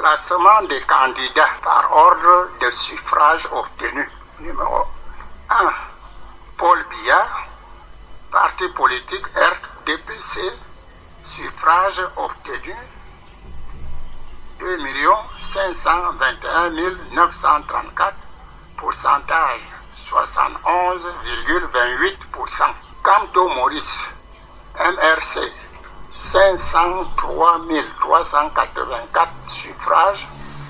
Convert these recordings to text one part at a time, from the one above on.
Classement des candidats par ordre de suffrage obtenu. Numéro 1. Paul Biya, parti politique RDPC, suffrage obtenu 2 521 934, pourcentage 71,28%. Kamto Maurice, MRC, 503 384 suffrages,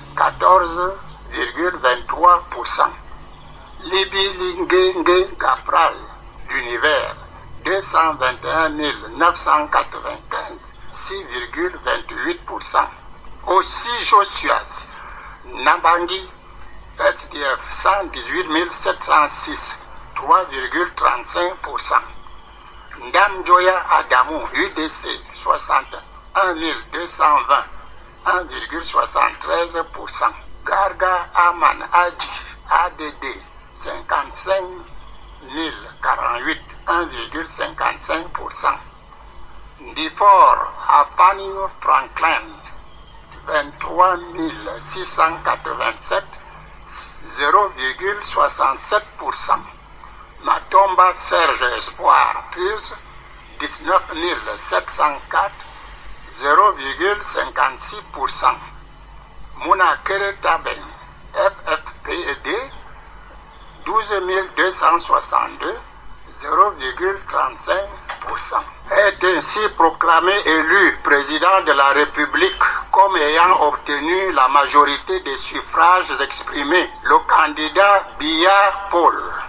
14,23%. Libi Lingenge Gafral, l'univers, 221 995, 6,28%. Aussi Josuas, Nabangi, SDF, 118 706, 3,35%. Ndam Joya Adamou, UDC, 61 220, 1,73%. Garga Aman Adji, ADD, 55 048, 1,55%. Difor Afani Franklin, 23 687, 0,67%. Matomba Serge Espoir Puse, 19 704, 0,56%. Mounakere Taben, FFPED, 12 262, 0,35%. Est ainsi proclamé élu président de la République comme ayant obtenu la majorité des suffrages exprimés. Le candidat Biya Paul.